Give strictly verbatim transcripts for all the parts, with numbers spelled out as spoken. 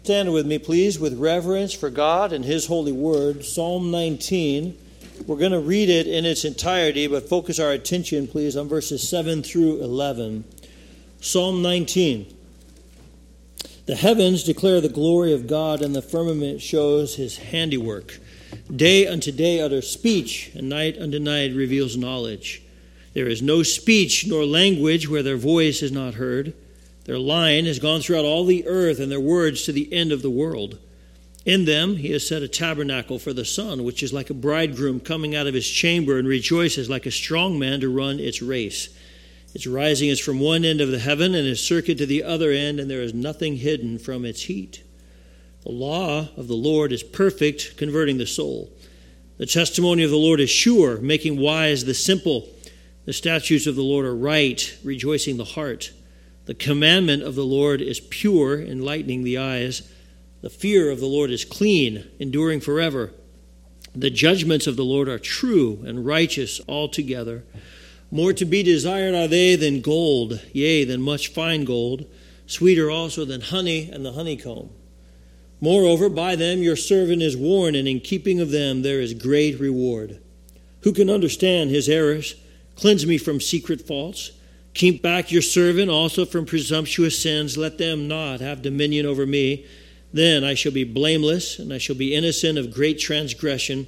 Stand with me, please, with reverence for God and His holy word, Psalm nineteen. We're going to read it in its entirety, but focus our attention, please, on verses seven through eleven. Psalm nineteen. The heavens declare the glory of God, and the firmament shows His handiwork. Day unto day utters speech, and night unto night reveals knowledge. There is no speech nor language where their voice is not heard. Their line has gone throughout all the earth, and their words to the end of the world. In them He has set a tabernacle for the sun, which is like a bridegroom coming out of his chamber, and rejoices like a strong man to run its race. Its rising is from one end of the heaven, and its circuit to the other end, and there is nothing hidden from its heat. The law of the Lord is perfect, converting the soul. The testimony of the Lord is sure, making wise the simple. The statutes of the Lord are right, rejoicing the heart. The commandment of the Lord is pure, enlightening the eyes. The fear of the Lord is clean, enduring forever. The judgments of the Lord are true and righteous altogether. More to be desired are they than gold, yea, than much fine gold, sweeter also than honey and the honeycomb. Moreover, by them your servant is warned, and in keeping of them there is great reward. Who can understand his errors? Cleanse me from secret faults. Keep back your servant also from presumptuous sins. Let them not have dominion over me. Then I shall be blameless, and I shall be innocent of great transgression.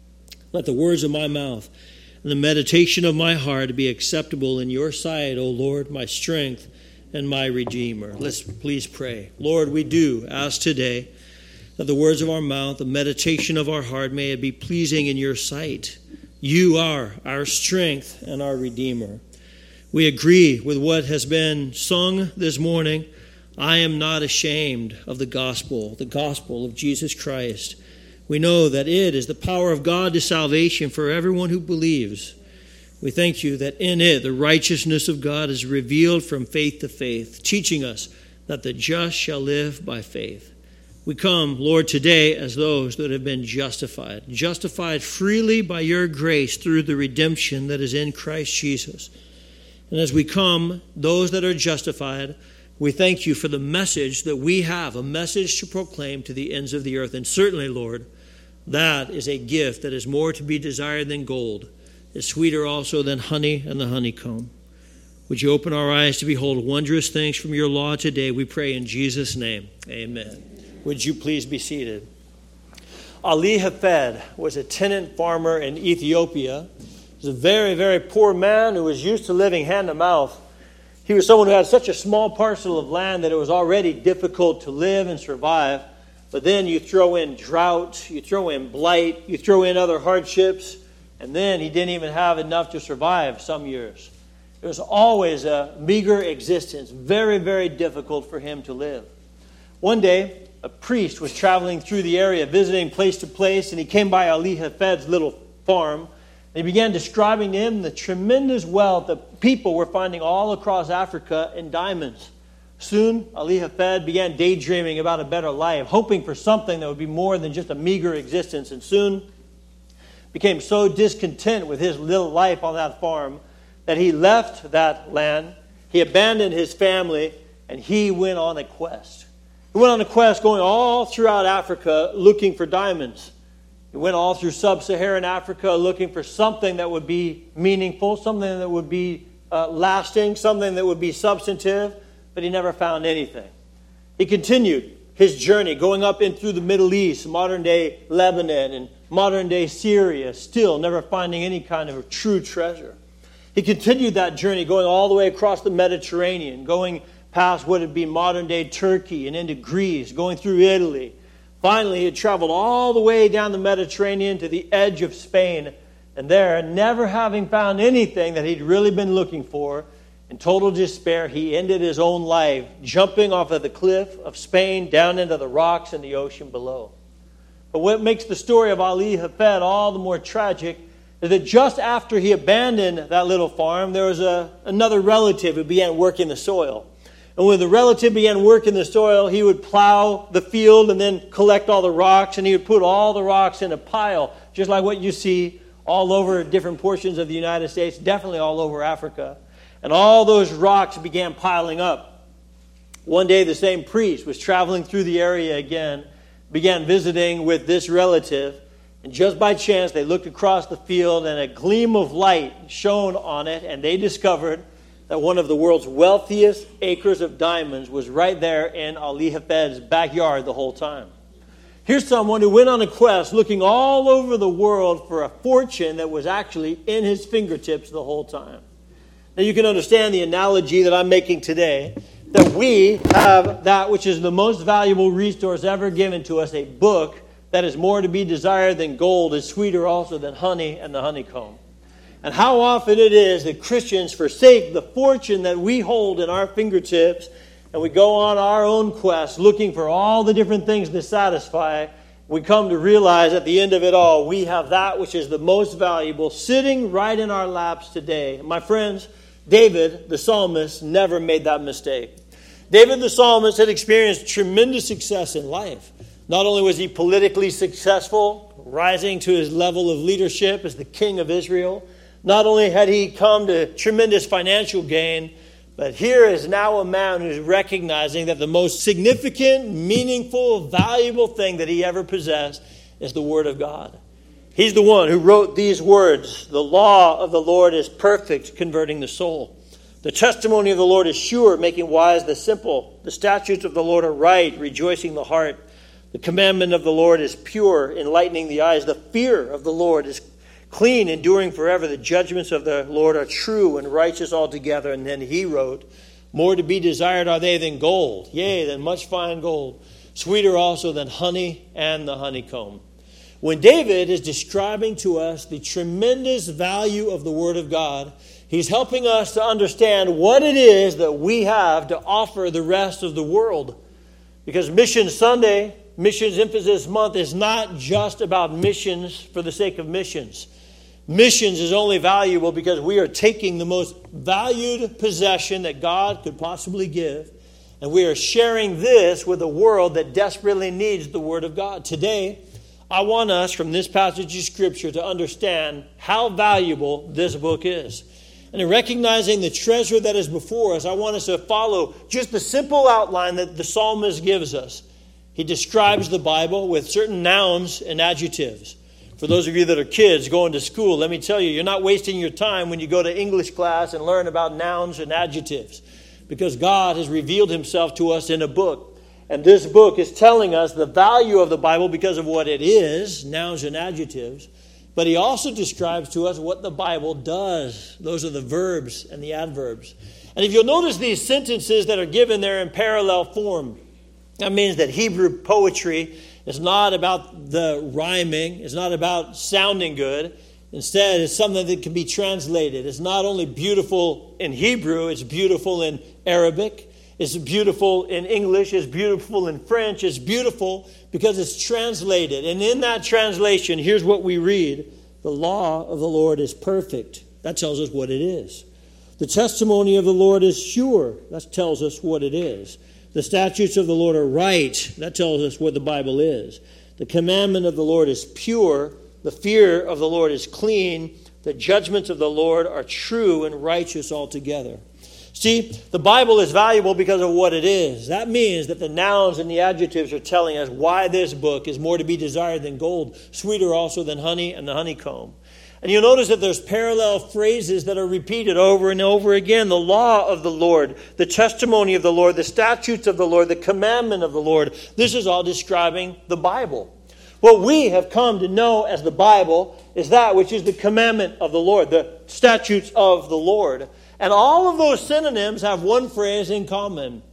Let the words of my mouth and the meditation of my heart be acceptable in your sight, O Lord, my strength and my Redeemer. Let's please pray. Lord, we do ask today that the words of our mouth, the meditation of our heart, may it be pleasing in your sight. You are our strength and our Redeemer. We agree with what has been sung this morning. I am not ashamed of the gospel, the gospel of Jesus Christ. We know that it is the power of God to salvation for everyone who believes. We thank you that in it the righteousness of God is revealed from faith to faith, teaching us that the just shall live by faith. We come, Lord, today as those that have been justified, justified freely by your grace through the redemption that is in Christ Jesus. And as we come, those that are justified, we thank you for the message that we have, a message to proclaim to the ends of the earth. And certainly, Lord, that is a gift that is more to be desired than gold, is sweeter also than honey and the honeycomb. Would you open our eyes to behold wondrous things from your law today? We pray in Jesus' name. Amen. Would you please be seated? Ali Hafed was a tenant farmer in Ethiopia. He was a very, very poor man who was used to living hand to mouth. He was someone who had such a small parcel of land that it was already difficult to live and survive. But then you throw in drought, you throw in blight, you throw in other hardships, and then he didn't even have enough to survive some years. It was always a meager existence, very, very difficult for him to live. One day, a priest was traveling through the area, visiting place to place, and he came by Ali Hafed's little farm. They began describing to him the tremendous wealth that people were finding all across Africa in diamonds. Soon, Ali Hafed began daydreaming about a better life, hoping for something that would be more than just a meager existence, and soon became so discontent with his little life on that farm that he left that land, he abandoned his family, and he went on a quest. He went on a quest going all throughout Africa looking for diamonds. He went all through sub-Saharan Africa looking for something that would be meaningful, something that would be uh, lasting, something that would be substantive, but he never found anything. He continued his journey going up in through the Middle East, modern-day Lebanon and modern-day Syria, still never finding any kind of true treasure. He continued that journey going all the way across the Mediterranean, going past what would be modern-day Turkey and into Greece, going through Italy. Finally, he had traveled all the way down the Mediterranean to the edge of Spain, and there, never having found anything that he'd really been looking for, in total despair, he ended his own life, jumping off of the cliff of Spain down into the rocks in the ocean below. But what makes the story of Ali Hafed all the more tragic is that just after he abandoned that little farm, there was a, another relative who began working the soil. And when the relative began working the soil, he would plow the field and then collect all the rocks, and he would put all the rocks in a pile, just like what you see all over different portions of the United States, definitely all over Africa. And all those rocks began piling up. One day the same priest was traveling through the area again, began visiting with this relative, and just by chance they looked across the field and a gleam of light shone on it, and they discovered that one of the world's wealthiest acres of diamonds was right there in Ali Hafed's backyard the whole time. Here's someone who went on a quest looking all over the world for a fortune that was actually in his fingertips the whole time. Now you can understand the analogy that I'm making today, that we have that which is the most valuable resource ever given to us, a book that is more to be desired than gold, is sweeter also than honey and the honeycomb. And how often it is that Christians forsake the fortune that we hold in our fingertips and we go on our own quest looking for all the different things to satisfy. We come to realize at the end of it all, we have that which is the most valuable sitting right in our laps today. My friends, David, the psalmist, never made that mistake. David, the psalmist, had experienced tremendous success in life. Not only was he politically successful, rising to his level of leadership as the king of Israel, not only had he come to tremendous financial gain, but here is now a man who's recognizing that the most significant, meaningful, valuable thing that he ever possessed is the Word of God. He's the one who wrote these words: "The law of the Lord is perfect, converting the soul. The testimony of the Lord is sure, making wise the simple. The statutes of the Lord are right, rejoicing the heart. The commandment of the Lord is pure, enlightening the eyes. The fear of the Lord is clean, enduring forever. The judgments of the Lord are true and righteous altogether." And then he wrote, "More to be desired are they than gold, yea, than much fine gold, sweeter also than honey and the honeycomb." When David is describing to us the tremendous value of the Word of God, he's helping us to understand what it is that we have to offer the rest of the world. Because Mission Sunday, Missions Emphasis Month, is not just about missions for the sake of missions. Missions is only valuable because we are taking the most valued possession that God could possibly give, and we are sharing this with a world that desperately needs the Word of God. Today, I want us, from this passage of Scripture, to understand how valuable this book is. And in recognizing the treasure that is before us, I want us to follow just the simple outline that the psalmist gives us. He describes the Bible with certain nouns and adjectives. For those of you that are kids going to school, let me tell you, you're not wasting your time when you go to English class and learn about nouns and adjectives, because God has revealed himself to us in a book. And this book is telling us the value of the Bible because of what it is, nouns and adjectives. But he also describes to us what the Bible does. Those are the verbs and the adverbs. And if you'll notice these sentences that are given there in parallel form, that means that Hebrew poetry is not about the rhyming. It's not about sounding good. Instead, it's something that can be translated. It's not only beautiful in Hebrew, it's beautiful in Arabic. It's beautiful in English. It's beautiful in French. It's beautiful because it's translated. And in that translation, here's what we read. The law of the Lord is perfect. That tells us what it is. The testimony of the Lord is sure. That tells us what it is. The statutes of the Lord are right. That tells us what the Bible is. The commandment of the Lord is pure. The fear of the Lord is clean. The judgments of the Lord are true and righteous altogether. See, the Bible is valuable because of what it is. That means that the nouns and the adjectives are telling us why this book is more to be desired than gold, sweeter also than honey and the honeycomb. And you'll notice that there's parallel phrases that are repeated over and over again. The law of the Lord, the testimony of the Lord, the statutes of the Lord, the commandment of the Lord. This is all describing the Bible. What we have come to know as the Bible is that which is the commandment of the Lord, the statutes of the Lord. And all of those synonyms have one phrase in common: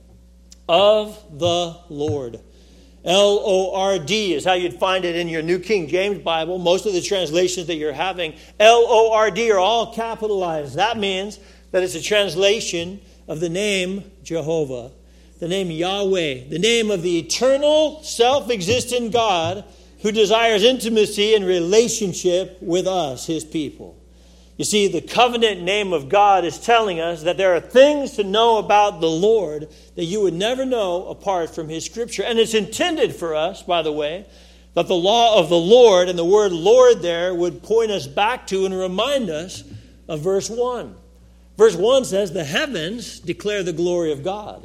of the Lord. L O R D is how you'd find it in your New King James Bible. Most of the translations that you're having, L O R D, are all capitalized. That means that it's a translation of the name Jehovah, the name Yahweh, the name of the eternal, self-existent God who desires intimacy and relationship with us, his people. You see, the covenant name of God is telling us that there are things to know about the Lord that you would never know apart from his Scripture. And it's intended for us, by the way, that the law of the Lord, and the word Lord there, would point us back to and remind us of verse one. Verse one says, the heavens declare the glory of God.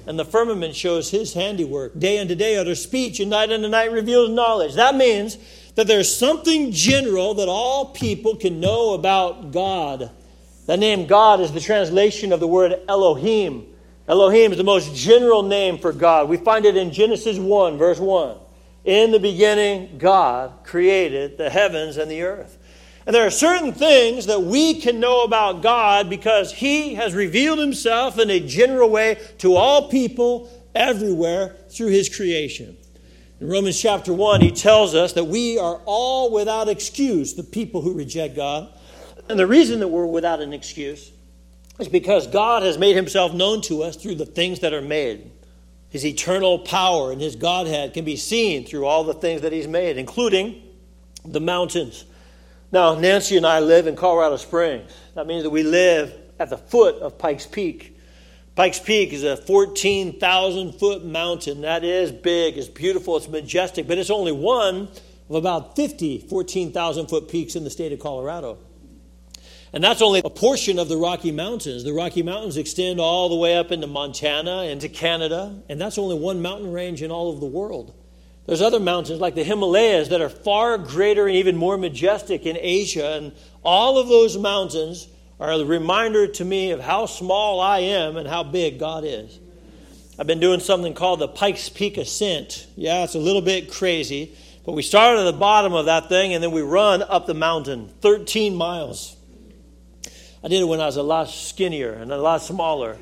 and the firmament shows his handiwork. Day unto day utters speech, and night unto night reveals knowledge. That means that there's something general that all people can know about God. That name God is the translation of the word Elohim. Elohim is the most general name for God. We find it in Genesis one, verse one. In the beginning, God created the heavens and the earth. And there are certain things that we can know about God because he has revealed himself in a general way to all people everywhere through his creation. In Romans chapter one, he tells us that we are all without excuse, the people who reject God. And the reason that we're without an excuse is because God has made himself known to us through the things that are made. His eternal power and his Godhead can be seen through all the things that he's made, including the mountains. Now, Nancy and I live in Colorado Springs. That means that we live at the foot of Pikes Peak. Pikes Peak is a fourteen thousand foot mountain. That is big, it's beautiful, it's majestic, but it's only one of about fifty fourteen thousand foot peaks in the state of Colorado. And that's only a portion of the Rocky Mountains. The Rocky Mountains extend all the way up into Montana, into Canada, and that's only one mountain range in all of the world. There's other mountains like the Himalayas that are far greater and even more majestic in Asia, and all of those mountains are a reminder to me of how small I am and how big God is. I've been doing something called the Pikes Peak Ascent. Yeah, it's a little bit crazy, but we start at the bottom of that thing and then we run up the mountain, thirteen miles. I did it when I was a lot skinnier and a lot smaller.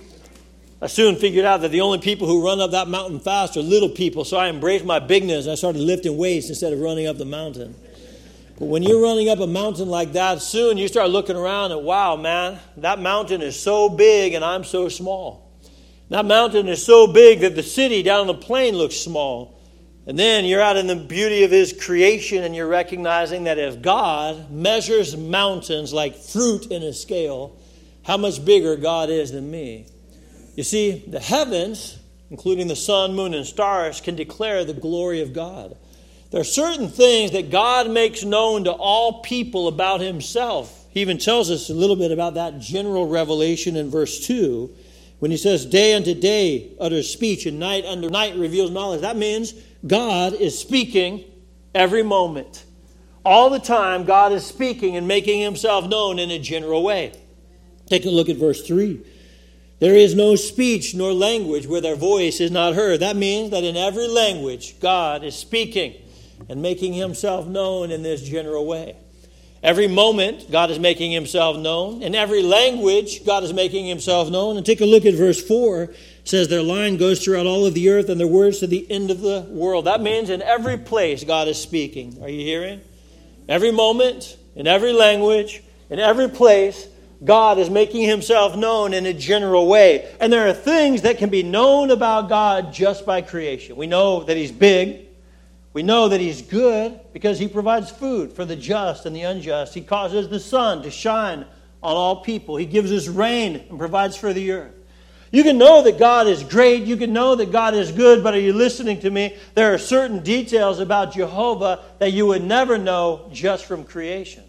I soon figured out that the only people who run up that mountain fast are little people, so I embraced my bigness and I started lifting weights instead of running up the mountain. But when you're running up a mountain like that, soon you start looking around and, wow, man, that mountain is so big and I'm so small. That mountain is so big that the city down on the plain looks small. And then you're out in the beauty of his creation and you're recognizing that if God measures mountains like fruit in a scale, how much bigger God is than me. You see, the heavens, including the sun, moon, and stars, can declare the glory of God. There are certain things that God makes known to all people about himself. He even tells us a little bit about that general revelation in verse two. When he says, day unto day utters speech, and night unto night reveals knowledge. That means God is speaking every moment. All the time, God is speaking and making himself known in a general way. Take a look at verse three. There is no speech nor language where their voice is not heard. That means that in every language, God is speaking and making himself known in this general way. Every moment, God is making himself known. In every language, God is making himself known. And take a look at verse four. It says, their line goes throughout all of the earth and their words to the end of the world. That means in every place, God is speaking. Are you hearing? Every moment, in every language, in every place, God is making himself known in a general way. And there are things that can be known about God just by creation. We know that he's big. We know that he's good because he provides food for the just and the unjust. He causes the sun to shine on all people. He gives us rain and provides for the earth. You can know that God is great. You can know that God is good, but are you listening to me? There are certain details about Jehovah that you would never know just from creation.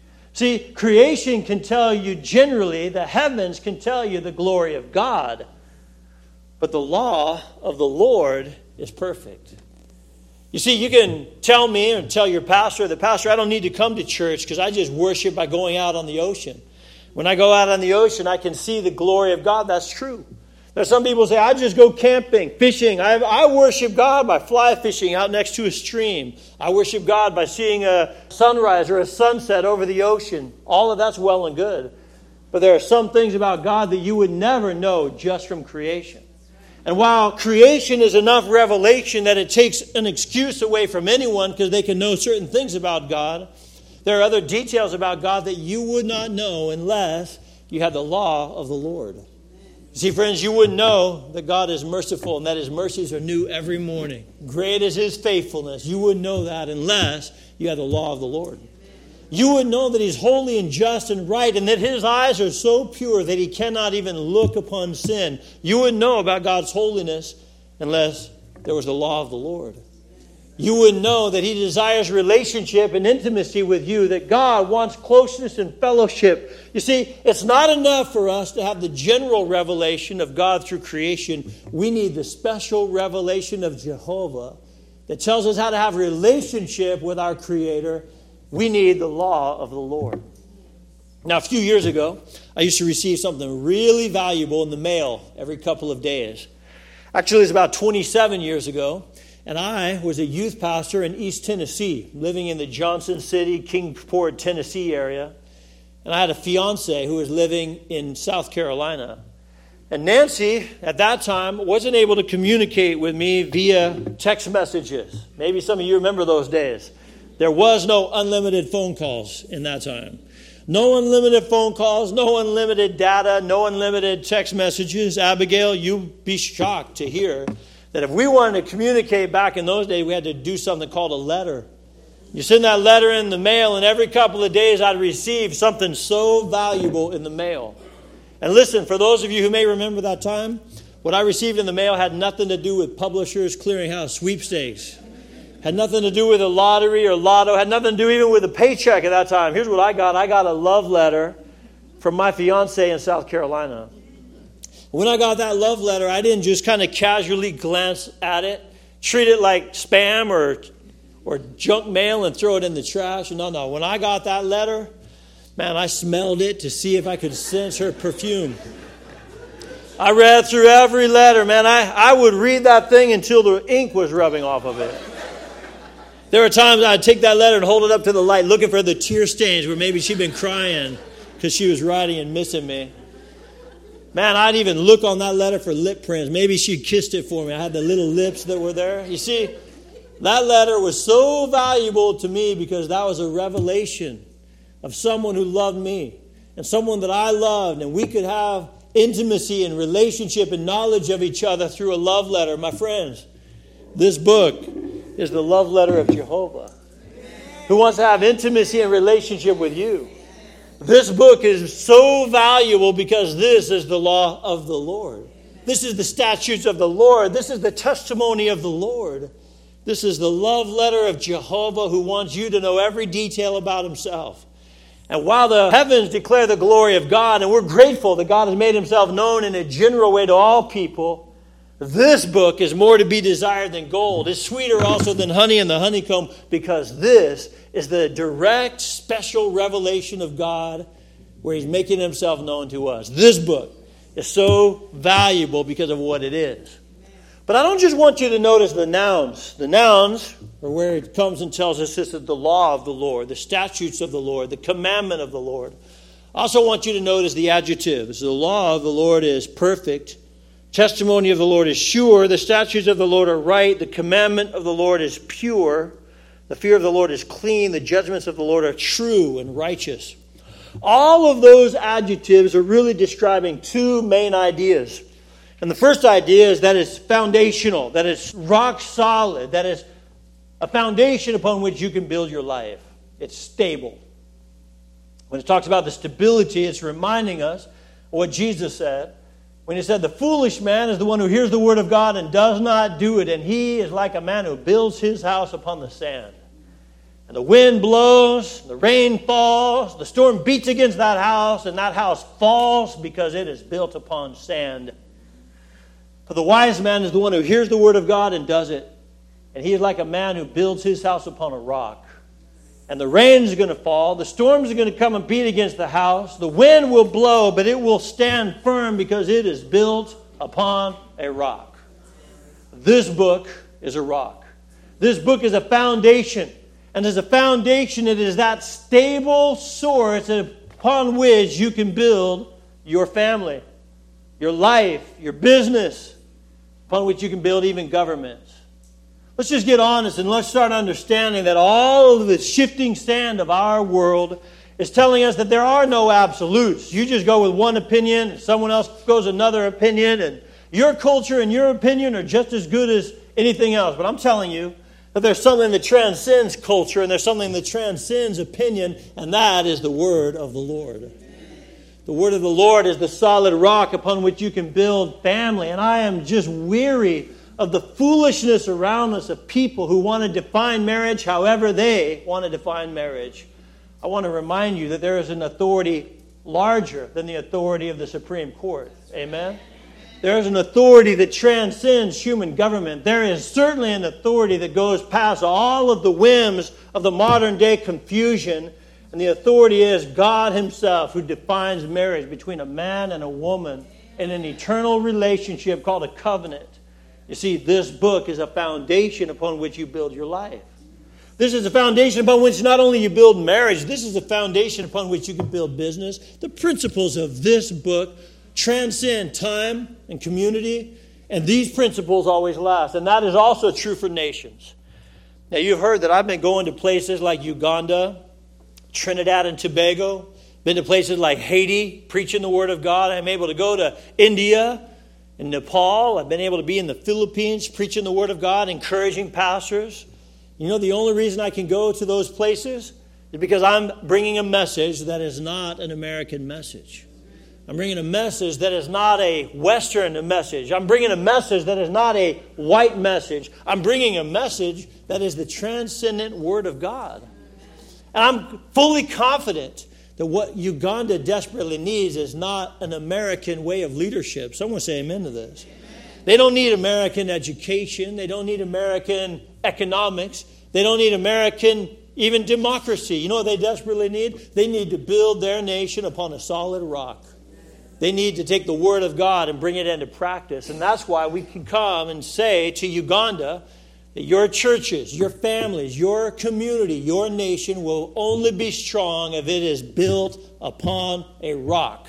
See, creation can tell you generally, the heavens can tell you the glory of God, but the law of the Lord is perfect. You see, you can tell me or tell your pastor that, Pastor, I don't need to come to church because I just worship by going out on the ocean. When I go out on the ocean, I can see the glory of God. That's true. There are some people who say, I just go camping, fishing. I, I worship God by fly fishing out next to a stream. I worship God by seeing a sunrise or a sunset over the ocean. All of that's well and good. But there are some things about God that you would never know just from creation. And while creation is enough revelation that it takes an excuse away from anyone because they can know certain things about God, there are other details about God that you would not know unless you had the law of the Lord. See, friends, you wouldn't know that God is merciful and that his mercies are new every morning. Great is his faithfulness. You wouldn't know that unless you had the law of the Lord. You would know that he's holy and just and right and that his eyes are so pure that he cannot even look upon sin. You wouldn't know about God's holiness unless there was the law of the Lord. you would know that He desires relationship and intimacy with you, that God wants closeness and fellowship. You see, it's not enough for us to have the general revelation of God through creation. We need the special revelation of Jehovah that tells us how to have relationship with our Creator. We need the law of the Lord. Now, a few years ago, I used to receive something really valuable in the mail every couple of days. Actually, it was about twenty-seven years ago. And I was a youth pastor in East Tennessee, living in the Johnson City, Kingsport, Tennessee area. And I had a fiance who was living in South Carolina. And Nancy, at that time, wasn't able to communicate with me via text messages. Maybe some of you remember those days. There was no unlimited phone calls in that time. No unlimited phone calls, no unlimited data, no unlimited text messages. Abigail, you'd be shocked to hear that if we wanted to communicate back in those days, we had to do something called a letter. You send that letter in the mail, and every couple of days I'd receive something so valuable in the mail. And listen, for those of you who may remember that time, what I received in the mail had nothing to do with Publishers Clearinghouse sweepstakes. Had nothing to do with a lottery or lotto. Had nothing to do even with a paycheck at that time. Here's what I got. I got a love letter from my fiance in South Carolina. When I got that love letter, I didn't just kind of casually glance at it, treat it like spam or or junk mail and throw it in the trash. No, no. When I got that letter, man, I smelled it to see if I could sense her perfume. I read through every letter, man. I, I would read that thing until the ink was rubbing off of it. There were times I'd take that letter and hold it up to the light looking for the tear stains where maybe she'd been crying because she was writing and missing me. Man, I'd even look on that letter for lip prints. Maybe she kissed it for me. I had the little lips that were there. You see, that letter was so valuable to me because that was a revelation of someone who loved me and someone that I loved. And we could have intimacy and relationship and knowledge of each other through a love letter. My friends, this book is the love letter of Jehovah, who wants to have intimacy and relationship with you. This book is so valuable because this is the law of the Lord. This is the statutes of the Lord. This is the testimony of the Lord. This is the love letter of Jehovah, who wants you to know every detail about Himself. And while the heavens declare the glory of God, and we're grateful that God has made Himself known in a general way to all people, this book is more to be desired than gold. It's sweeter also than honey and the honeycomb, because this is the direct, special revelation of God where He's making Himself known to us. This book is so valuable because of what it is. But I don't just want you to notice the nouns. The nouns are where it comes and tells us this is the law of the Lord, the statutes of the Lord, the commandment of the Lord. I also want you to notice the adjectives. The law of the Lord is perfect. Testimony of the Lord is sure. The statutes of the Lord are right. The commandment of the Lord is pure. The fear of the Lord is clean. The judgments of the Lord are true and righteous. All of those adjectives are really describing two main ideas. And the first idea is that it's foundational, that it's rock solid, that it's a foundation upon which you can build your life. It's stable. When it talks about the stability, it's reminding us what Jesus said. When He said, the foolish man is the one who hears the word of God and does not do it. And he is like a man who builds his house upon the sand. And the wind blows, the rain falls, the storm beats against that house, and that house falls because it is built upon sand. For the wise man is the one who hears the word of God and does it. And he is like a man who builds his house upon a rock. And the rain is going to fall. The storms are going to come and beat against the house. The wind will blow, but it will stand firm because it is built upon a rock. This book is a rock. This book is a foundation. And as a foundation, it is that stable source upon which you can build your family, your life, your business, upon which you can build even governments. Let's just get honest and let's start understanding that all of the shifting sand of our world is telling us that there are no absolutes. You just go with one opinion, and someone else goes another opinion, and your culture and your opinion are just as good as anything else. But I'm telling you that there's something that transcends culture and there's something that transcends opinion, and that is the word of the Lord. The word of the Lord is the solid rock upon which you can build family. And I am just weary of the foolishness around us of people who want to define marriage however they want to define marriage, I want to remind you that there is an authority larger than the authority of the Supreme Court. Amen? There is an authority that transcends human government. There is certainly an authority that goes past all of the whims of the modern day confusion. And the authority is God Himself, who defines marriage between a man and a woman in an eternal relationship called a covenant. You see, this book is a foundation upon which you build your life. This is a foundation upon which not only you build marriage, this is a foundation upon which you can build business. The principles of this book transcend time and community, and these principles always last. And that is also true for nations. Now, you've heard that I've been going to places like Uganda, Trinidad and Tobago, been to places like Haiti, preaching the Word of God. I'm able to go to India and Nepal. I've been able to be in the Philippines, preaching the Word of God, encouraging pastors. You know, the only reason I can go to those places is because I'm bringing a message that is not an American message. I'm bringing a message that is not a Western message. I'm bringing a message that is not a white message. I'm bringing a message that is the transcendent Word of God. And I'm fully confident that what Uganda desperately needs is not an American way of leadership. Someone say amen to this. They don't need American education. They don't need American economics. They don't need American even democracy. You know what they desperately need? They need to build their nation upon a solid rock. They need to take the Word of God and bring it into practice. And that's why we can come and say to Uganda that your churches, your families, your community, your nation will only be strong if it is built upon a rock.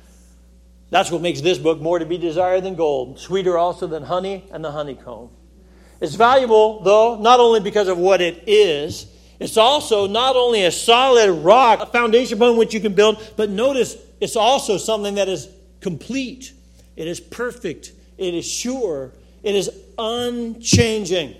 That's what makes this book more to be desired than gold, sweeter also than honey and the honeycomb. It's valuable, though, not only because of what it is, it's also not only a solid rock, a foundation upon which you can build, but notice it's also something that is complete. It is perfect. It is sure. It is unchanging.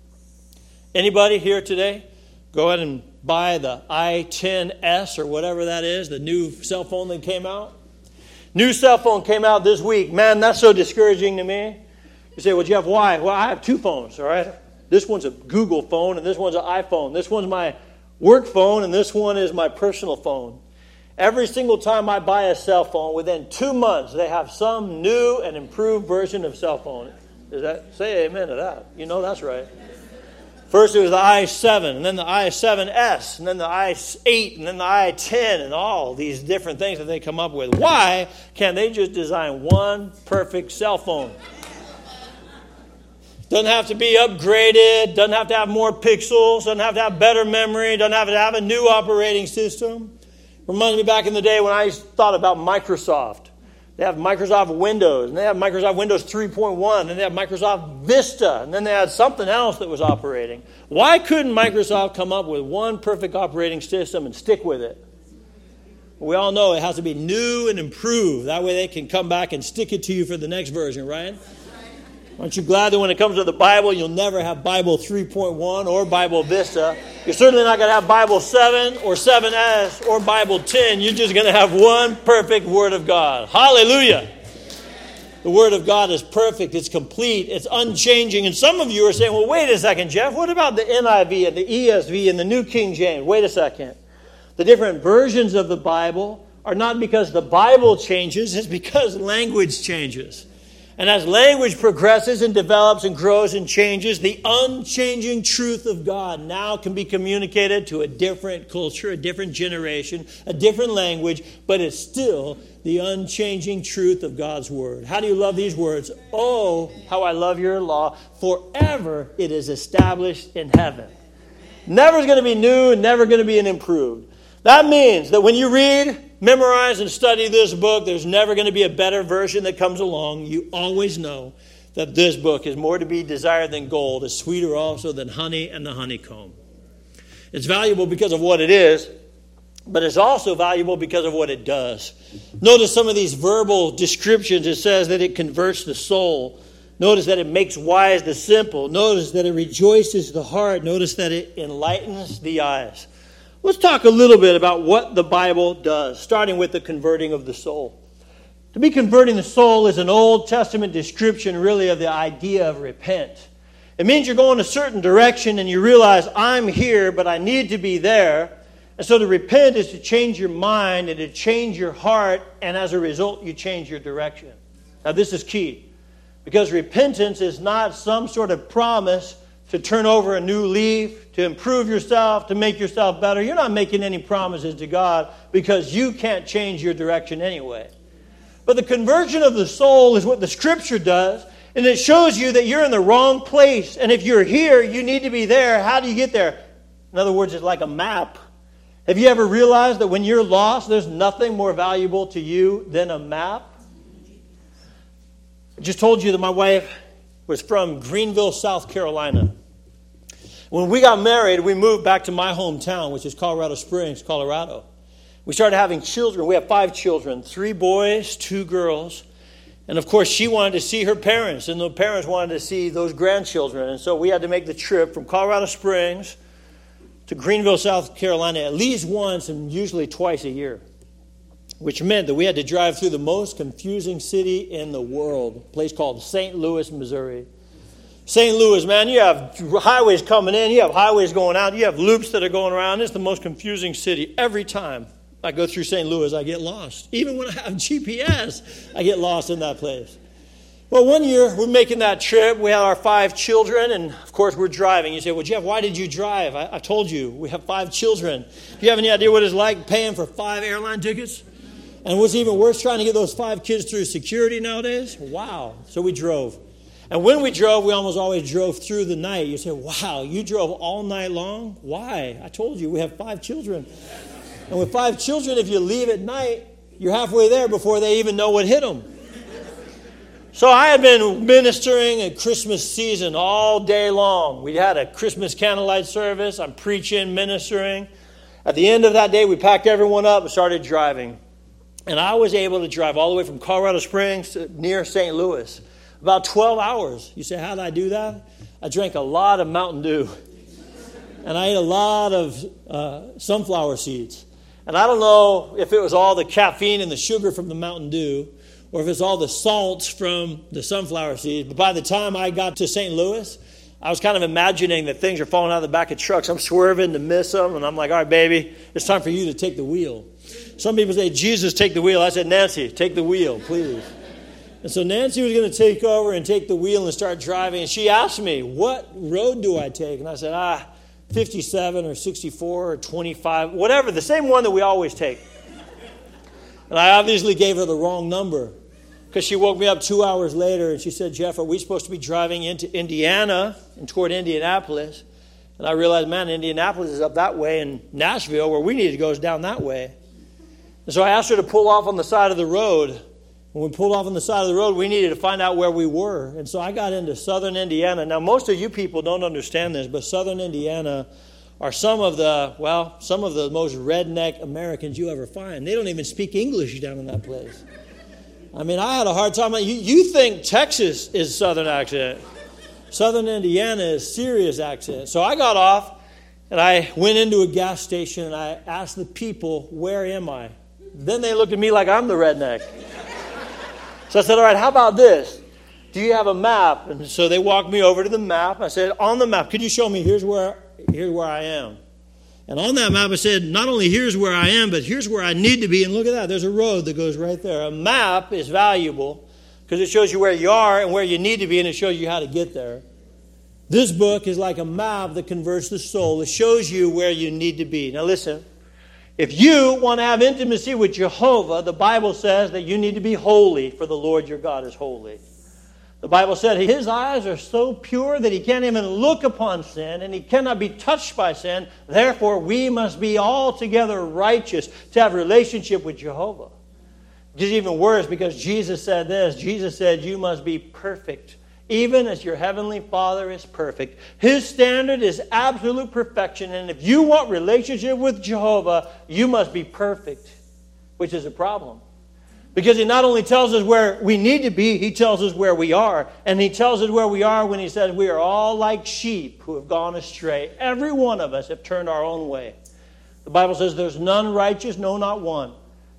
Anybody here today go ahead and buy the i ten S or whatever that is, the new cell phone that came out? New cell phone came out this week. Man, that's so discouraging to me. You say, well, Jeff, why? Well, I have two phones, all right? This one's a Google phone and this one's an iPhone. This one's my work phone and this one is my personal phone. Every single time I buy a cell phone, within two months, they have some new and improved version of cell phone. Does that say amen to that? You know that's right. First it was the i seven, and then the i seven S, and then the i eight, and then the i ten, and all these different things that they come up with. Why can't they just design one perfect cell phone? Doesn't have to be upgraded, doesn't have to have more pixels, doesn't have to have better memory, doesn't have to have a new operating system. Reminds me back in the day when I thought about Microsoft. They have Microsoft Windows, and they have Microsoft Windows three point one, and they have Microsoft Vista, and then they had something else that was operating. Why couldn't Microsoft come up with one perfect operating system and stick with it? We all know it has to be new and improved. That way they can come back and stick it to you for the next version, right? Aren't you glad that when it comes to the Bible, you'll never have Bible three point one or Bible Vista? You're certainly not going to have Bible seven or seven S or Bible ten. You're just going to have one perfect Word of God. Hallelujah. The Word of God is perfect. It's complete. It's unchanging. And some of you are saying, well, wait a second, Jeff. What about the N I V and the E S V and the New King James? Wait a second. The different versions of the Bible are not because the Bible changes. It's because language changes. And as language progresses and develops and grows and changes, the unchanging truth of God now can be communicated to a different culture, a different generation, a different language, but it's still the unchanging truth of God's Word. How do you love these words? Oh, how I love your law. Forever it is established in heaven. Never is going to be new and never going to be an improved. That means that when you read, memorize, and study this book, there's never going to be a better version that comes along. You always know that this book is more to be desired than gold, is sweeter also than honey and the honeycomb. It's valuable because of what it is, but it's also valuable because of what it does. Notice some of these verbal descriptions. It says that it converts the soul. Notice that it makes wise the simple. Notice that it rejoices the heart. Notice that it enlightens the eyes. Let's talk a little bit about what the Bible does, starting with the converting of the soul. To be converting the soul is an Old Testament description, really, of the idea of repent. It means you're going a certain direction and you realize, I'm here, but I need to be there. And so to repent is to change your mind and to change your heart, and as a result, you change your direction. Now, this is key, because repentance is not some sort of promise to turn over a new leaf, to improve yourself, to make yourself better. You're not making any promises to God because you can't change your direction anyway. But the conversion of the soul is what the Scripture does, and it shows you that you're in the wrong place. And if you're here, you need to be there. How do you get there? In other words, it's like a map. Have you ever realized that when you're lost, there's nothing more valuable to you than a map? I just told you that my wife was from Greenville, South Carolina. When we got married, we moved back to my hometown, which is Colorado Springs, Colorado. We started having children. We have five children, three boys, two girls. And of course, she wanted to see her parents, and the parents wanted to see those grandchildren. And so we had to make the trip from Colorado Springs to Greenville, South Carolina, at least once and usually twice a year, which meant that we had to drive through the most confusing city in the world, a place called Saint Louis, Missouri. Saint Louis, man, you have highways coming in, you have highways going out, you have loops that are going around. It's the most confusing city. Every time I go through Saint Louis, I get lost. Even when I have G P S, I get lost in that place. Well, one year, we're making that trip. We had our five children, and of course, we're driving. You say, well, Jeff, why did you drive? I, I told you, we have five children. Do you have any idea what it's like paying for five airline tickets? And what's even worse, trying to get those five kids through security nowadays? Wow. So we drove. And when we drove, we almost always drove through the night. You say, wow, you drove all night long? Why? I told you, we have five children. And with five children, if you leave at night, you're halfway there before they even know what hit them. So I had been ministering at Christmas season all day long. We had a Christmas candlelight service. I'm preaching, ministering. At the end of that day, we packed everyone up and started driving. And I was able to drive all the way from Colorado Springs to near Saint Louis. About twelve hours. You say, how did I do that? I drank a lot of Mountain Dew. And I ate a lot of uh, sunflower seeds. And I don't know if it was all the caffeine and the sugar from the Mountain Dew, or if it's all the salts from the sunflower seeds. But by the time I got to Saint Louis, I was kind of imagining that things are falling out of the back of trucks. I'm swerving to miss them. And I'm like, all right, baby, it's time for you to take the wheel. Some people say, Jesus, take the wheel. I said, Nancy, take the wheel, please. And so Nancy was going to take over and take the wheel and start driving. And she asked me, what road do I take? And I said, ah, fifty-seven or sixty-four or twenty-five, whatever, the same one that we always take. And I obviously gave her the wrong number, because she woke me up two hours later and she said, Jeff, are we supposed to be driving into Indiana and toward Indianapolis? And I realized, man, Indianapolis is up that way, and Nashville, where we need to go, is down that way. And so I asked her to pull off on the side of the road. When we pulled off on the side of the road, we needed to find out where we were. And so I got into southern Indiana. Now, most of you people don't understand this, but southern Indiana are some of the, well, some of the most redneck Americans you ever find. They don't even speak English down in that place. I mean, I had a hard time. You, you think Texas is southern accent. Southern Indiana is serious accent. So I got off, and I went into a gas station, and I asked the people, where am I? Then they looked at me like I'm the redneck. So I said, all right, how about this? Do you have a map? And so they walked me over to the map. I said, on the map, could you show me, here's where, here's where I am. And on that map, I said, not only here's where I am, but here's where I need to be. And look at that, there's a road that goes right there. A map is valuable because it shows you where you are and where you need to be, and it shows you how to get there. This book is like a map that converts the soul. It shows you where you need to be. Now listen. If you want to have intimacy with Jehovah, the Bible says that you need to be holy, for the Lord your God is holy. The Bible said his eyes are so pure that he can't even look upon sin, and he cannot be touched by sin. Therefore, we must be altogether righteous to have a relationship with Jehovah. Which is even worse, because Jesus said this. Jesus said, you must be perfect, even as your heavenly Father is perfect. His standard is absolute perfection. And if you want relationship with Jehovah, you must be perfect, which is a problem. Because he not only tells us where we need to be, he tells us where we are. And he tells us where we are when he says we are all like sheep who have gone astray. Every one of us have turned our own way. The Bible says there's none righteous, no, not one.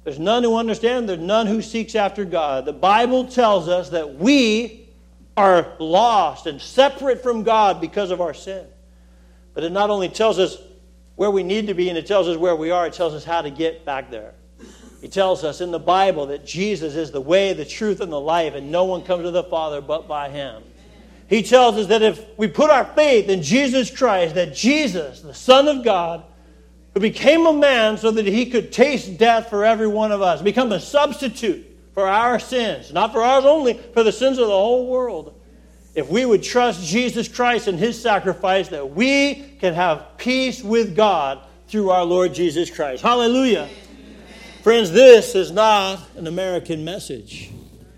There's none who understand. There's none who seeks after God. The Bible tells us that we are lost and separate from God because of our sin. But it not only tells us where we need to be and it tells us where we are, it tells us how to get back there. He tells us in the Bible that Jesus is the way, the truth, and the life, and no one comes to the Father but by Him. He tells us that if we put our faith in Jesus Christ, that Jesus, the Son of God, who became a man so that He could taste death for every one of us, become a substitute for our sins, not for ours only, for the sins of the whole world. If we would trust Jesus Christ and His sacrifice, that we can have peace with God through our Lord Jesus Christ. Hallelujah. Amen. Friends, this is not an American message.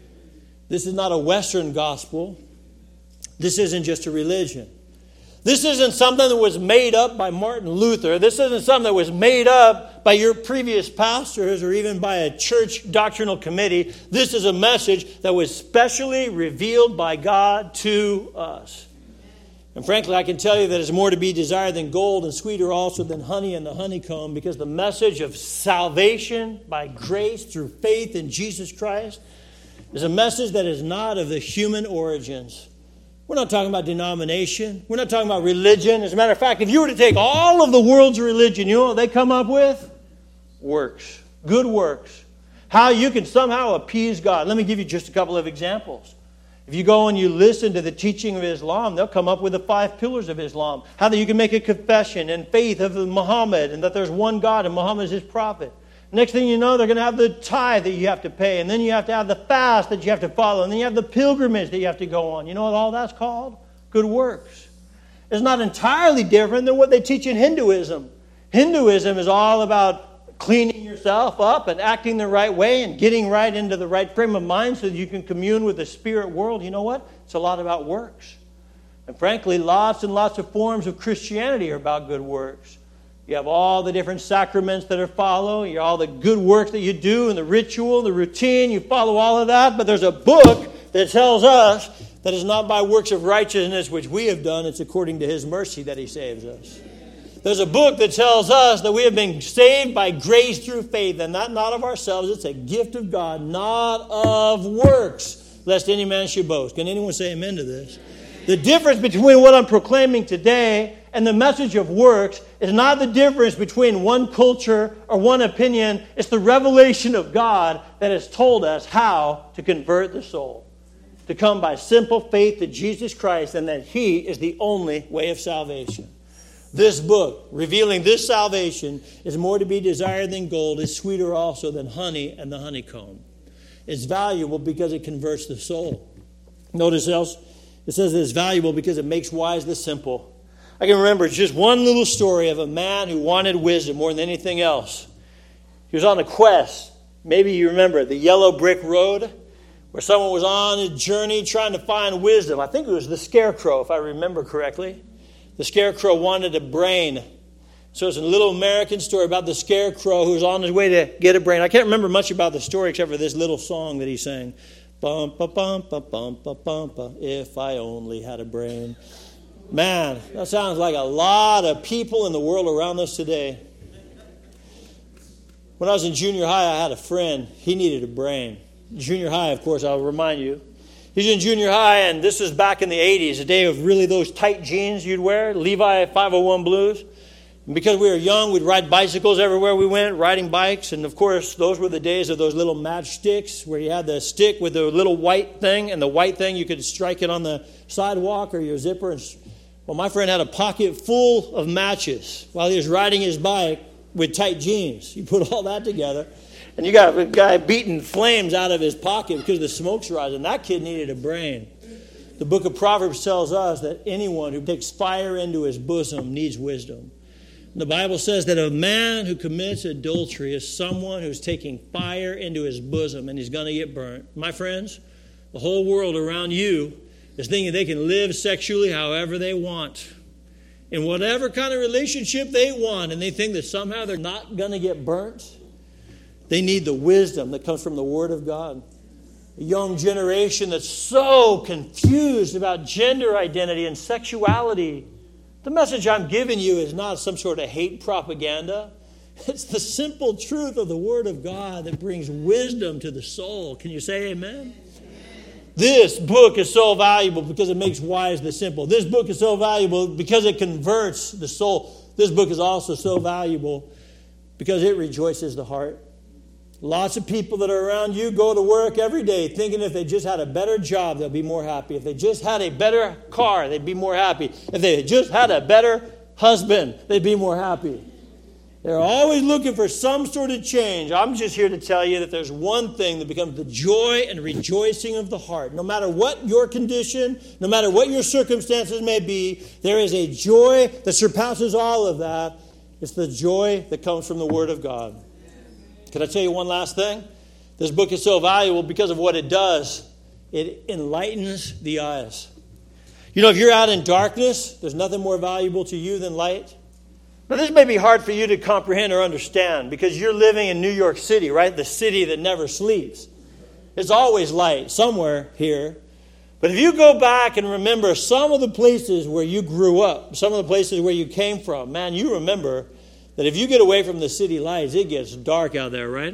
This is not a Western gospel. This isn't just a religion. This isn't something that was made up by Martin Luther. This isn't something that was made up by your previous pastors or even by a church doctrinal committee. This is a message that was specially revealed by God to us. And frankly, I can tell you that it's more to be desired than gold and sweeter also than honey and the honeycomb, because the message of salvation by grace through faith in Jesus Christ is a message that is not of the human origins. We're not talking about denomination. We're not talking about religion. As a matter of fact, if you were to take all of the world's religion, you know what they come up with? Works. Good works. How you can somehow appease God. Let me give you just a couple of examples. If you go and you listen to the teaching of Islam, they'll come up with the five pillars of Islam. How that you can make a confession and faith of Muhammad and that there's one God and Muhammad is His prophet. Next thing you know, they're going to have the tithe that you have to pay. And then you have to have the fast that you have to follow. And then you have the pilgrimage that you have to go on. You know what all that's called? Good works. It's not entirely different than what they teach in Hinduism. Hinduism is all about cleaning yourself up and acting the right way and getting right into the right frame of mind so that you can commune with the spirit world. You know what? It's a lot about works. And frankly, lots and lots of forms of Christianity are about good works. You have all the different sacraments that are followed. You have all the good works that you do and the ritual, the routine. You follow all of that. But there's a book that tells us that it's not by works of righteousness which we have done. It's according to His mercy that He saves us. There's a book that tells us that we have been saved by grace through faith, and that not of ourselves. It's a gift of God, not of works, lest any man should boast. Can anyone say amen to this? The difference between what I'm proclaiming today and the message of works is not the difference between one culture or one opinion. It's the revelation of God that has told us how to convert the soul. To come by simple faith to Jesus Christ and that He is the only way of salvation. This book, revealing this salvation, is more to be desired than gold. It's sweeter also than honey and the honeycomb. It's valuable because it converts the soul. Notice else, it says it's valuable because it makes wise the simple. I can remember just one little story of a man who wanted wisdom more than anything else. He was on a quest. Maybe you remember the yellow brick road where someone was on a journey trying to find wisdom. I think it was the scarecrow, if I remember correctly. The scarecrow wanted a brain. So it's a little American story about the scarecrow who was on his way to get a brain. I can't remember much about the story except for this little song that he sang. Bum, ba, bum, ba, bum, ba, bum, ba, if I only had a brain. Man, that sounds like a lot of people in the world around us today. When I was in junior high, I had a friend. He needed a brain. Junior high, of course, I'll remind you. He's in junior high, and this was back in the eighties, a day of really those tight jeans you'd wear, Levi five oh one Blues. And because we were young, we'd ride bicycles everywhere we went, riding bikes. And, of course, those were the days of those little matchsticks where you had the stick with the little white thing, and the white thing, you could strike it on the sidewalk or your zipper. And, well, my friend had a pocket full of matches while he was riding his bike with tight jeans. You put all that together, and you got a guy beating flames out of his pocket because the smoke's rising. That kid needed a brain. The book of Proverbs tells us that anyone who takes fire into his bosom needs wisdom. The Bible says that a man who commits adultery is someone who's taking fire into his bosom and he's going to get burnt. My friends, the whole world around you is thinking they can live sexually however they want, in whatever kind of relationship they want, and they think that somehow they're not going to get burnt. They need the wisdom that comes from the Word of God. A young generation that's so confused about gender identity and sexuality. The message I'm giving you is not some sort of hate propaganda. It's the simple truth of the Word of God that brings wisdom to the soul. Can you say amen? This book is so valuable because it makes wise the simple. This book is so valuable because it converts the soul. This book is also so valuable because it rejoices the heart. Lots of people that are around you go to work every day thinking if they just had a better job, they'll be more happy. If they just had a better car, they'd be more happy. If they just had a better husband, they'd be more happy. They're always looking for some sort of change. I'm just here to tell you that there's one thing that becomes the joy and rejoicing of the heart. No matter what your condition, no matter what your circumstances may be, there is a joy that surpasses all of that. It's the joy that comes from the Word of God. Can I tell you one last thing? This book is so valuable because of what it does. It enlightens the eyes. You know, if you're out in darkness, there's nothing more valuable to you than light. Now, this may be hard for you to comprehend or understand because you're living in New York City, right? The city that never sleeps. It's always light somewhere here. But if you go back and remember some of the places where you grew up, some of the places where you came from, man, you remember that if you get away from the city lights, it gets dark out there, right?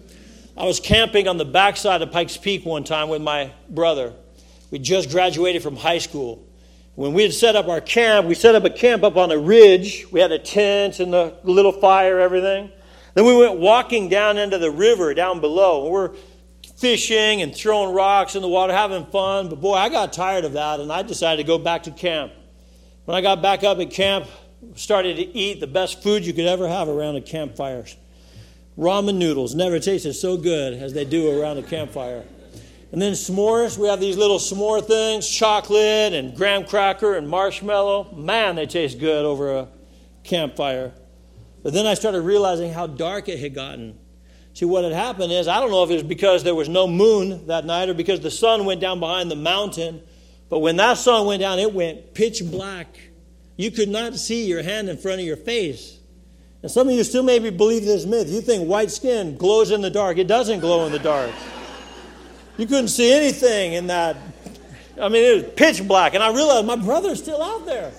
I was camping on the backside of Pikes Peak one time with my brother. We just graduated from high school. When we had set up our camp, we set up a camp up on a ridge. We had a tent and a little fire, everything. Then we went walking down into the river down below. We're fishing and throwing rocks in the water, having fun. But boy, I got tired of that, and I decided to go back to camp. When I got back up at camp, started to eat the best food you could ever have around a campfire. Ramen noodles never tasted so good as they do around a campfire. And then s'mores, we have these little s'more things, chocolate and graham cracker and marshmallow. Man, they taste good over a campfire. But then I started realizing how dark it had gotten. See, what had happened is, I don't know if it was because there was no moon that night or because the sun went down behind the mountain, but when that sun went down, it went pitch black. You could not see your hand in front of your face. And some of you still maybe believe this myth. You think white skin glows in the dark. It doesn't glow in the dark. You couldn't see anything in that. I mean, it was pitch black. And I realized my brother's still out there.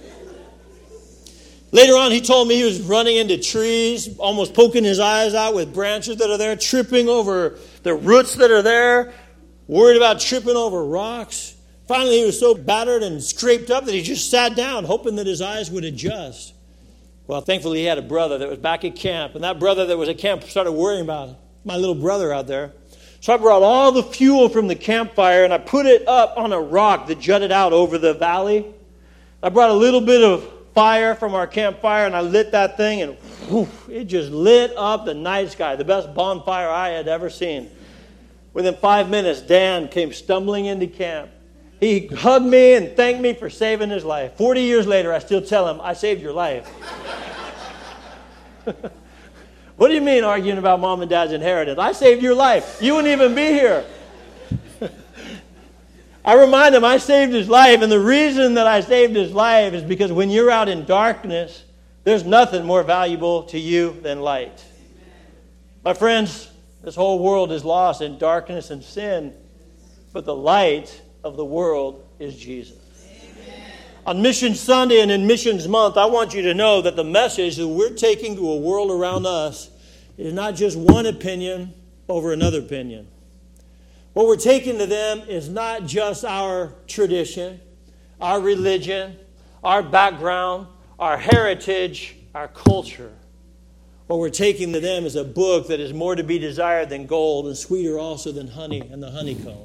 Later on, he told me he was running into trees, almost poking his eyes out with branches that are there, tripping over the roots that are there, worried about tripping over rocks. Finally, he was so battered and scraped up that he just sat down, hoping that his eyes would adjust. Well, thankfully, he had a brother that was back at camp. And that brother that was at camp started worrying about my little brother out there. So I brought all the fuel from the campfire and I put it up on a rock that jutted out over the valley. I brought a little bit of fire from our campfire and I lit that thing and whew, it just lit up the night sky, the best bonfire I had ever seen. Within five minutes, Dan came stumbling into camp. He hugged me and thanked me for saving his life. Forty years later, I still tell him, I saved your life. What do you mean arguing about mom and dad's inheritance? I saved your life. You wouldn't even be here. I remind him I saved his life, and the reason that I saved his life is because when you're out in darkness, there's nothing more valuable to you than light. My friends, this whole world is lost in darkness and sin, but the light of the world is Jesus. On Mission Sunday and in Missions Month, I want you to know that the message that we're taking to a world around us is not just one opinion over another opinion. What we're taking to them is not just our tradition, our religion, our background, our heritage, our culture. What we're taking to them is a book that is more to be desired than gold and sweeter also than honey and the honeycomb.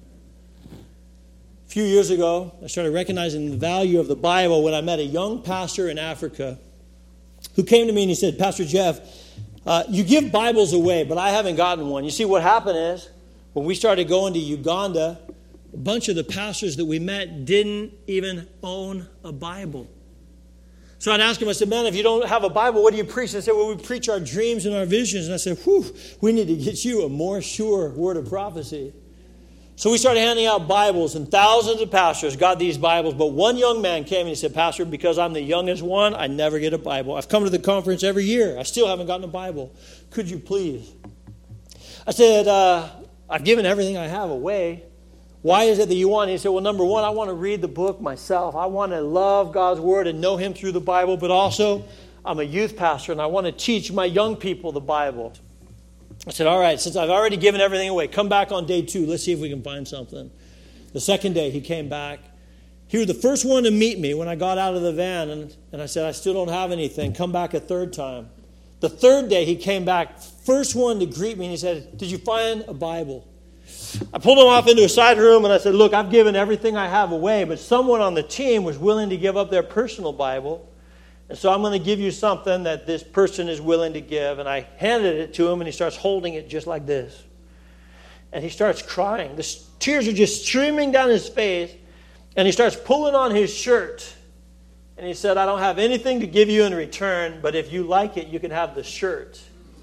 A few years ago, I started recognizing the value of the Bible when I met a young pastor in Africa who came to me and he said, Pastor Jeff, uh, you give Bibles away, but I haven't gotten one. You see, what happened is, when we started going to Uganda, a bunch of the pastors that we met didn't even own a Bible. So I'd ask him, I said, man, if you don't have a Bible, what do you preach? And they said, well, we preach our dreams and our visions. And I said, whew, we need to get you a more sure word of prophecy. So we started handing out Bibles, and thousands of pastors got these Bibles. But one young man came and he said, Pastor, because I'm the youngest one, I never get a Bible. I've come to the conference every year. I still haven't gotten a Bible. Could you please? I said, uh, I've given everything I have away. Why is it that you want it? He said, well, number one, I want to read the book myself. I want to love God's Word and know Him through the Bible. But also, I'm a youth pastor and I want to teach my young people the Bible. I said, all right, since I've already given everything away, come back on day two. Let's see if we can find something. The second day he came back. He was the first one to meet me when I got out of the van, and, and I said, I still don't have anything. Come back a third time. The third day he came back, first one to greet me, and he said, did you find a Bible? I pulled him off into a side room, and I said, look, I've given everything I have away, but someone on the team was willing to give up their personal Bible, and so I'm going to give you something that this person is willing to give. And I handed it to him, and he starts holding it just like this. And he starts crying. The tears are just streaming down his face. And he starts pulling on his shirt. And he said, I don't have anything to give you in return, but if you like it, you can have the shirt.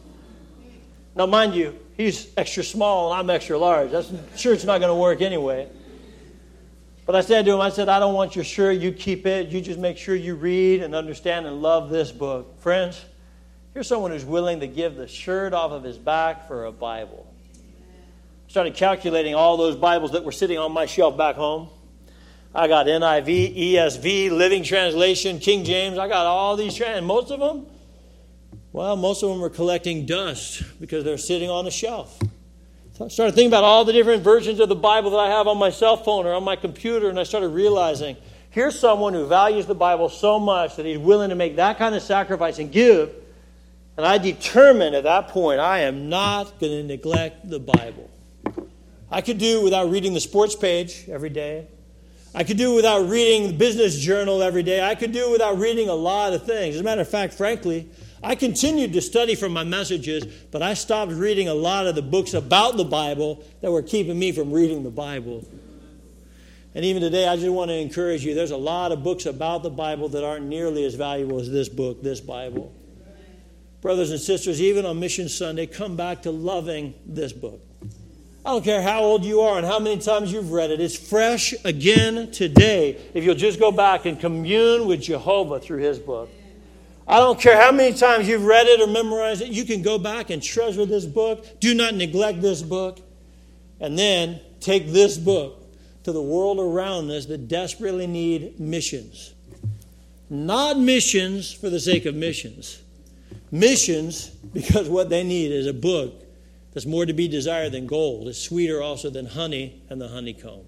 Now, mind you, he's extra small and I'm extra large. That shirt's not going to work anyway. But I said to him, I said, I don't want your shirt. You keep it. You just make sure you read and understand and love this book. Friends, here's someone who's willing to give the shirt off of his back for a Bible. I started calculating all those Bibles that were sitting on my shelf back home. I got N I V, E S V, Living Translation, King James. I got all these, and most of them, well, most of them were collecting dust because they're sitting on a shelf. So I started thinking about all the different versions of the Bible that I have on my cell phone or on my computer, and I started realizing, here's someone who values the Bible so much that he's willing to make that kind of sacrifice and give, and I determined at that point, I am not going to neglect the Bible. I could do without reading the sports page every day. I could do without reading the business journal every day. I could do without reading a lot of things. As a matter of fact, frankly, I continued to study from my messages, but I stopped reading a lot of the books about the Bible that were keeping me from reading the Bible. And even today, I just want to encourage you, there's a lot of books about the Bible that aren't nearly as valuable as this book, this Bible. Brothers and sisters, even on Mission Sunday, come back to loving this book. I don't care how old you are and how many times you've read it. It's fresh again today if you'll just go back and commune with Jehovah through his book. I don't care how many times you've read it or memorized it. You can go back and treasure this book. Do not neglect this book. And then take this book to the world around us that desperately need missions. Not missions for the sake of missions. Missions because what they need is a book that's more to be desired than gold. It's sweeter also than honey and the honeycomb.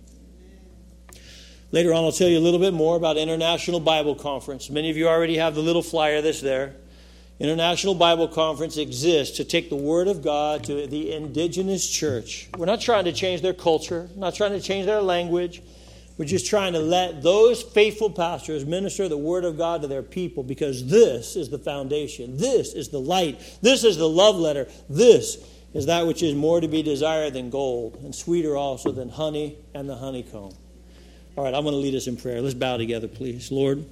Later on, I'll tell you a little bit more about International Bible Conference. Many of you already have the little flyer that's there. International Bible Conference exists to take the Word of God to the indigenous church. We're not trying to change their culture, not trying to change their language. We're just trying to let those faithful pastors minister the Word of God to their people, because this is the foundation. This is the light. This is the love letter. This is that which is more to be desired than gold, and sweeter also than honey and the honeycomb. All right, I'm going to lead us in prayer. Let's bow together, please. Lord,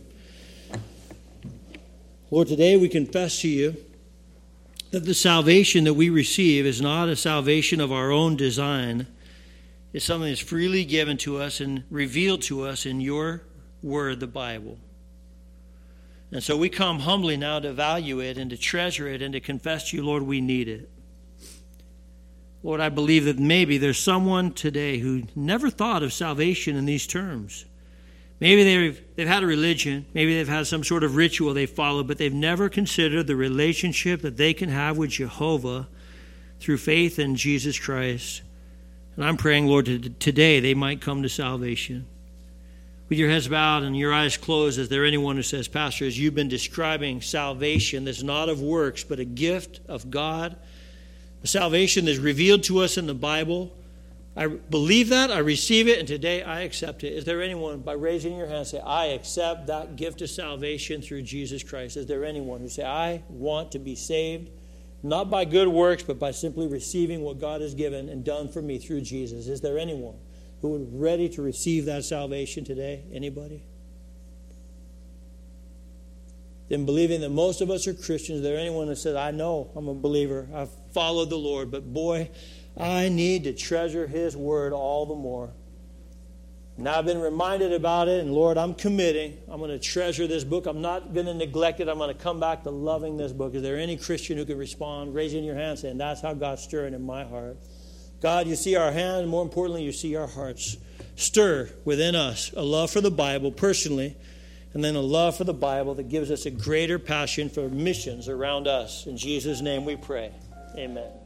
Lord, today we confess to you that the salvation that we receive is not a salvation of our own design. It's something that's freely given to us and revealed to us in your word, the Bible. And so we come humbly now to value it and to treasure it and to confess to you, Lord, we need it. Lord, I believe that maybe there's someone today who never thought of salvation in these terms. Maybe they've, they've had a religion, maybe they've had some sort of ritual they follow, but they've never considered the relationship that they can have with Jehovah through faith in Jesus Christ. And I'm praying, Lord, that today they might come to salvation. With your heads bowed and your eyes closed, is there anyone who says, Pastor, as you've been describing salvation that's not of works, but a gift of God, a salvation that's revealed to us in the Bible, I believe that, I receive it, and today I accept it. Is there anyone, by raising your hand, say, I accept that gift of salvation through Jesus Christ? Is there anyone who say, I want to be saved, not by good works, but by simply receiving what God has given and done for me through Jesus? Is there anyone who would be ready to receive that salvation today? Anybody? Then believing that most of us are Christians, is there anyone that says, I know I'm a believer, I've followed the Lord, but boy, I need to treasure his word all the more. Now I've been reminded about it, and Lord, I'm committing. I'm going to treasure this book. I'm not going to neglect it. I'm going to come back to loving this book. Is there any Christian who can respond, raising your hand, saying, that's how God's stirring in my heart? God, you see our hand, and more importantly, you see our hearts. Stir within us a love for the Bible personally, and then a love for the Bible that gives us a greater passion for missions around us. In Jesus' name we pray. Amen.